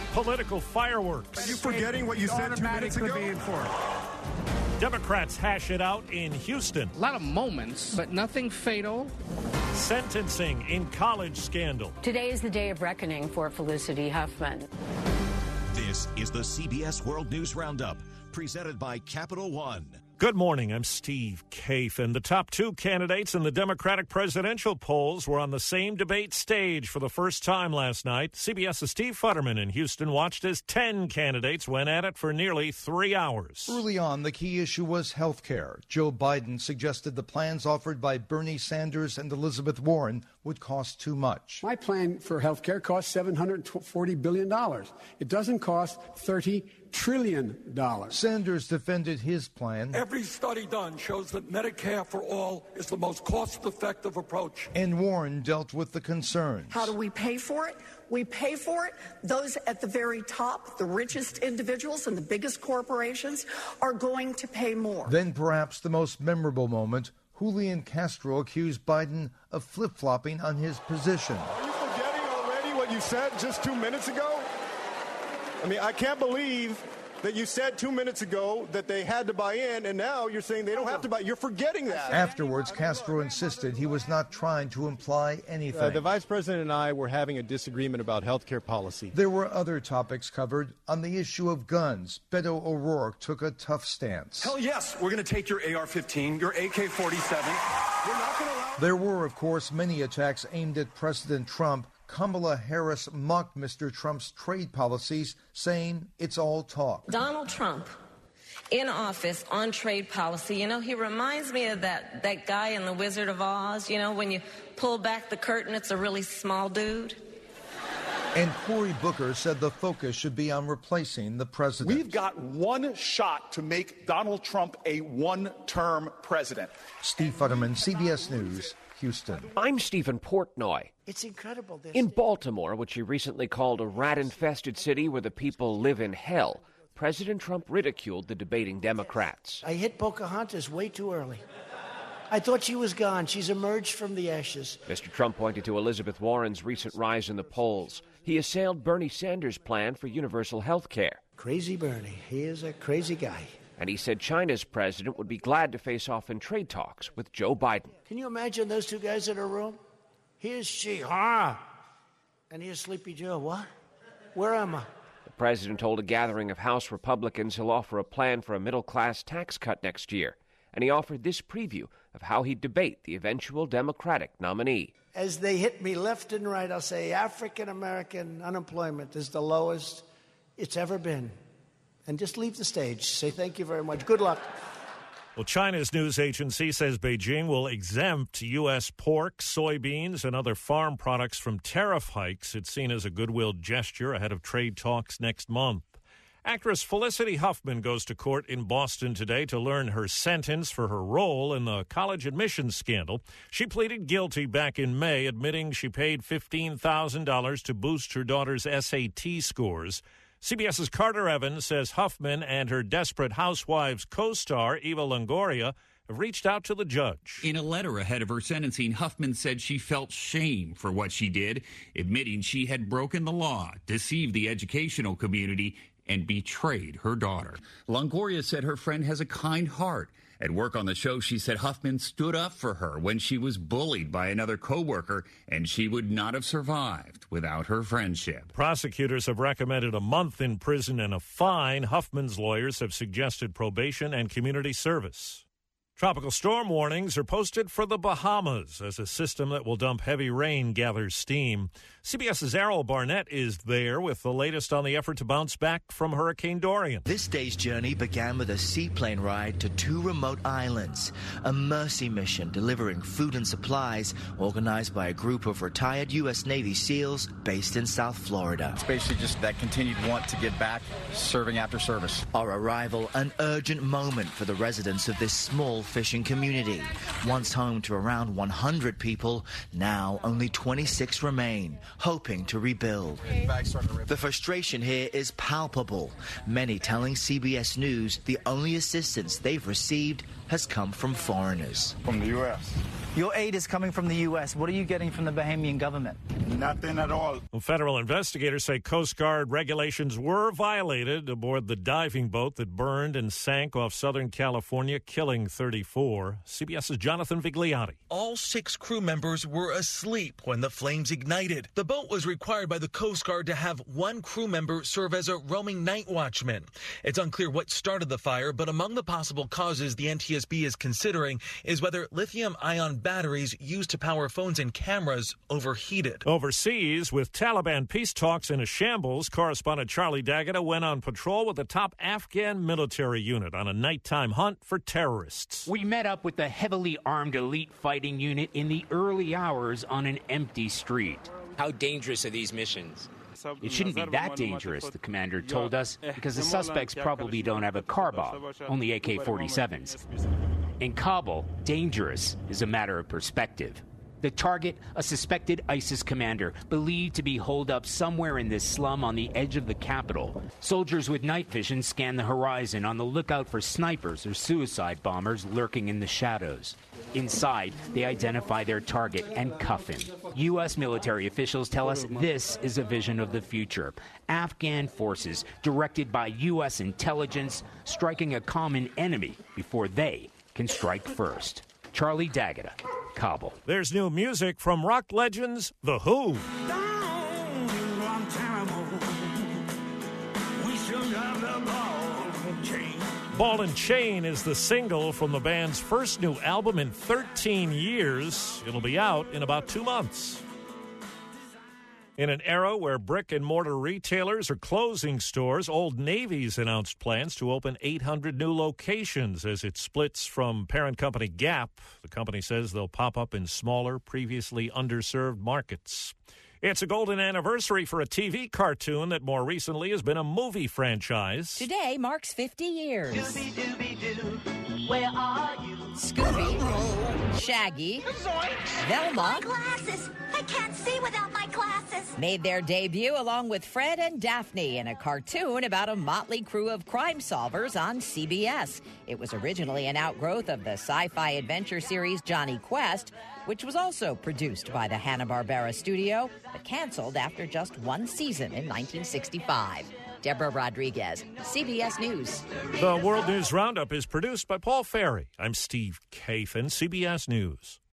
Political fireworks. Are you forgetting what you said 2 minutes ago? Democrats hash it out in Houston. A lot of moments, but nothing fatal. Sentencing in college scandal. Today is the day of reckoning for Felicity Huffman. This is the CBS World News Roundup, presented by Capital One. Good morning, I'm Steve Kaif, and the top two candidates in the Democratic presidential polls were on the same debate stage for the first time last night. CBS's Steve Futterman in Houston watched as 10 candidates went at it for nearly 3 hours. Early on, the key issue was health care. Joe Biden suggested the plans offered by Bernie Sanders and Elizabeth Warren would cost too much. My plan for health care costs $740 billion. It doesn't cost $30 trillion. Sanders defended his plan. Every study done shows that Medicare for all is the most cost-effective approach. And Warren dealt with the concerns. How do we pay for it? We pay for it. Those at the very top, the richest individuals and the biggest corporations, are going to pay more. Then perhaps the most memorable moment, Julian Castro accused Biden of flip-flopping on his position. Are you forgetting already what you said just 2 minutes ago? I mean, I can't believe that you said 2 minutes ago that they had to buy in, and now you're saying they don't have to buy. You're forgetting that. Afterwards, Castro insisted he was not trying to imply anything. The vice president and I were having a disagreement about health care policy. There were other topics covered. On the issue of guns, Beto O'Rourke took a tough stance. Hell yes, we're going to take your AR-15, your AK-47. We're not going to allow... There were, of course, many attacks aimed at President Trump. Kamala Harris mocked Mr. Trump's trade policies, saying it's all talk. Donald Trump in office on trade policy, he reminds me of that guy in The Wizard of Oz, when you pull back the curtain, it's a really small dude. And Cory Booker said the focus should be on replacing the president. We've got one shot to make Donald Trump a one-term president. Steve Futterman, CBS News, Houston. I'm Stephen Portnoy. It's incredible. In Baltimore, which he recently called a rat-infested city where the people live in hell, President Trump ridiculed the debating Democrats. I hit Pocahontas way too early. I thought she was gone. She's emerged from the ashes. Mr. Trump pointed to Elizabeth Warren's recent rise in the polls. He assailed Bernie Sanders' plan for universal health care. Crazy Bernie. He is a crazy guy. And he said China's president would be glad to face off in trade talks with Joe Biden. Can you imagine those two guys in a room? Here's Xi, and here's Sleepy Joe. What? Where am I? The president told a gathering of House Republicans he'll offer a plan for a middle-class tax cut next year. And he offered this preview of how he'd debate the eventual Democratic nominee. As they hit me left and right, I'll say African-American unemployment is the lowest it's ever been. And just leave the stage. Say thank you very much. Good luck. Well, China's news agency says Beijing will exempt U.S. pork, soybeans, and other farm products from tariff hikes. It's seen as a goodwill gesture ahead of trade talks next month. Actress Felicity Huffman goes to court in Boston today to learn her sentence for her role in the college admissions scandal. She pleaded guilty back in May, admitting she paid $15,000 to boost her daughter's SAT scores. CBS's Carter Evans says Huffman and her Desperate Housewives co-star Eva Longoria have reached out to the judge. In a letter ahead of her sentencing, Huffman said she felt shame for what she did, admitting she had broken the law, deceived the educational community, and betrayed her daughter. Longoria said her friend has a kind heart. At work on the show, she said Huffman stood up for her when she was bullied by another coworker, and she would not have survived without her friendship. Prosecutors have recommended a month in prison and a fine. Huffman's lawyers have suggested probation and community service. Tropical storm warnings are posted for the Bahamas as a system that will dump heavy rain gathers steam. CBS's Errol Barnett is there with the latest on the effort to bounce back from Hurricane Dorian. This day's journey began with a seaplane ride to 2 remote islands, a mercy mission delivering food and supplies organized by a group of retired U.S. Navy SEALs based in South Florida. It's basically just that continued want to give back, serving after service. Our arrival, an urgent moment for the residents of this small fishing community. Once home to around 100 people, now only 26 remain, hoping to rebuild. The frustration here is palpable. Many telling CBS News the only assistance they've received has come from foreigners. From the U.S. Your aid is coming from the U.S. What are you getting from the Bahamian government? Nothing at all. Well, federal investigators say Coast Guard regulations were violated aboard the diving boat that burned and sank off Southern California, killing 34. CBS's Jonathan Vigliotti. All 6 crew members were asleep when the flames ignited. The boat was required by the Coast Guard to have 1 crew member serve as a roaming night watchman. It's unclear what started the fire, but among the possible causes the NTSB is considering is whether lithium-ion batteries used to power phones and cameras overheated. Overseas, with Taliban peace talks in a shambles, correspondent Charlie D'Agata went on patrol with the top Afghan military unit on a nighttime hunt for terrorists. We met up with the heavily armed elite fighting unit in the early hours on an empty street. How dangerous are these missions? It shouldn't be that dangerous, the commander told us, because the suspects probably don't have a car bomb, only AK-47s. In Kabul, dangerous is a matter of perspective. The target, a suspected ISIS commander, believed to be holed up somewhere in this slum on the edge of the capital. Soldiers with night vision scan the horizon on the lookout for snipers or suicide bombers lurking in the shadows. Inside, they identify their target and cuff him. U.S. military officials tell us this is a vision of the future. Afghan forces, directed by U.S. intelligence, striking a common enemy before they can strike first. Charlie D'Agata, Kabul. There's new music from rock legends The Who. Ball and Chain is the single from the band's first new album in 13 years. It'll be out in about 2 months. In an era where brick-and-mortar retailers are closing stores, Old Navy's announced plans to open 800 new locations as it splits from parent company Gap. The company says they'll pop up in smaller, previously underserved markets. It's a golden anniversary for a TV cartoon that more recently has been a movie franchise. Today marks 50 years. Scooby-Dooby-Doo, where are you? Scooby, Shaggy, Velma. My glasses! I can't see without my glasses. Made their debut along with Fred and Daphne in a cartoon about a motley crew of crime solvers on CBS. It was originally an outgrowth of the sci-fi adventure series Jonny Quest, which was also produced by the Hanna-Barbera studio, but canceled after just 1 season in 1965. Deborah Rodriguez, CBS News. The World News Roundup is produced by Paul Ferry. I'm Steve Kathan, CBS News.